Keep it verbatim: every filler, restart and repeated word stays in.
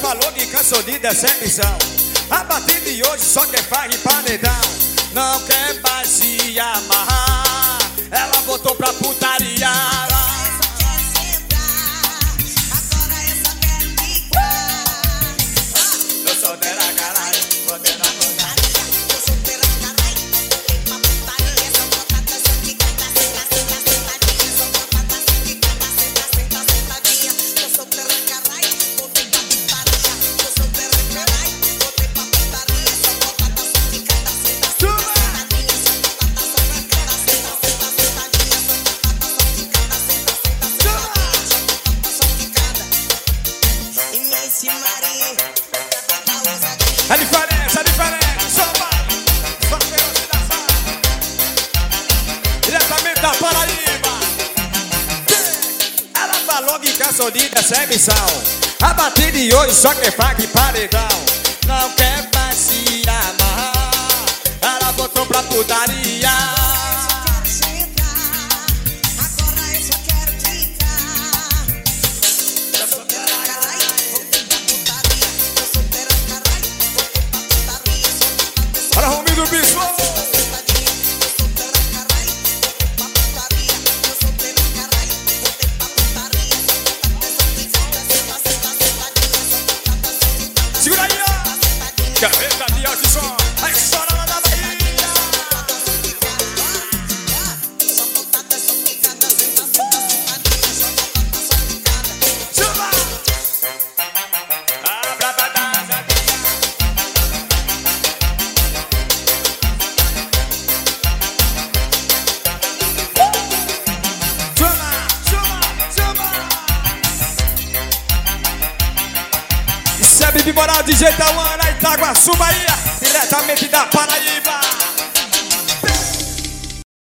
falou que cansou de decepção. A partir de hoje só quer faz paredão. Não quer mais se amarrar. Ela botou pra putaria. Eu sou dela, caralho, vou dela, putaria. Eu sou dela, caralho, voltei pra putaria. Sou botada, sou quicada, senta, senta, sentadinha. Sou botada, sou quicada, senta, senta, sentadinha. Eu sou dela, caralho, voltei pra putaria. Eu sou dela, caralho, voltei pra putaria. Sou botada, sou quicada, senta, senta, sentadinha. Sou botada, sou quicada, senta, senta, sentadinha. Sou botada, sou quicada, senta, senta, sentadinha. Sou botada, sou quicada. E nesse marinho a diferença, a diferença, só vai, só velocidade, diretamente da Paraíba. Ela falou que cansou de decepção. A partir de hoje só quer faca e paredão. Não quer mais se amarrar. Ela botou pra putaria. Para Romildo do Bispo. Segura aí, ó. Gaveta de Altisson. A história lá da Bahia. Chuva. Bibi Moral, D J Tauana, Itaguaçu, Bahia, diretamente da Paraíba.